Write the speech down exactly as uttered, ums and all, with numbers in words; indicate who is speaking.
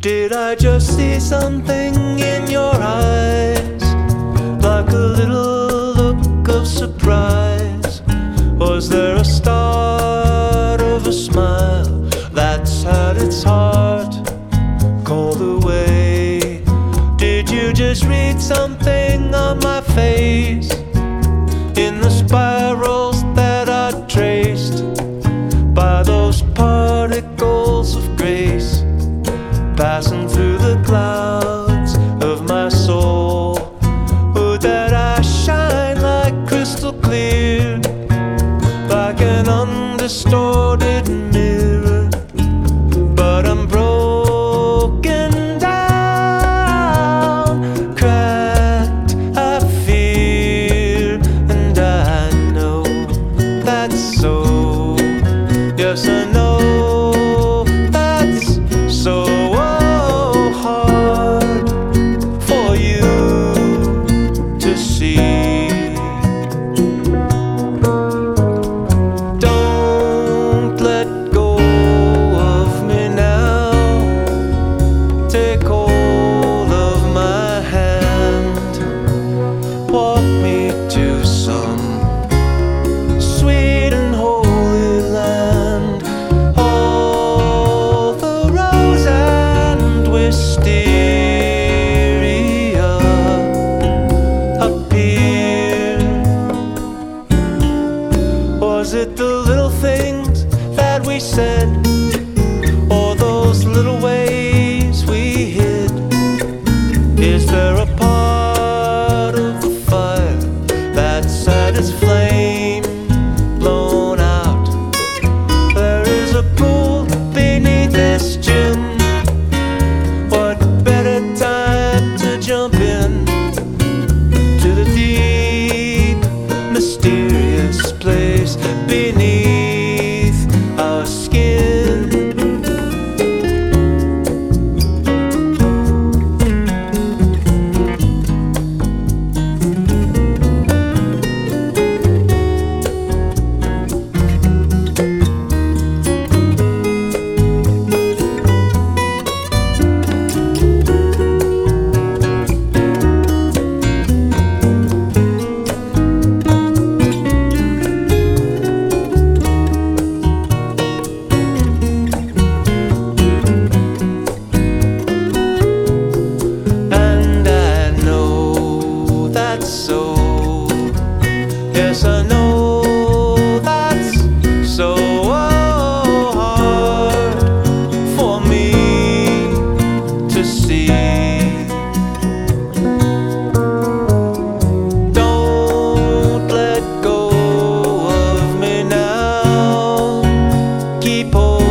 Speaker 1: Did I just see something in your eyes, like a little look of surprise? Was there a start of a smile that's had its heart called away? Did you just read something on my face, in the spirals that I traced by those particles of grace, passing through the clouds of my soul? Would that I shine like crystal clear, like an undistorted mirror, but I'm broken down, cracked, I fear, and I know that's so. Yes, I know that's so hard for you to see. Don't let go of me now. Take hold of my hand. Walk me to some sweet and holy land. All the rose and wisteria appear. Was it the little things that we said, or those little ways we hid? Is there a part of the fire that's had its flame blown out? There is a pool beneath this gym. What better time to jump in to the deep, mysterious place beneath our skin? So, yes, I know that's so hard for me to see. Don't let go of me now. Keep holding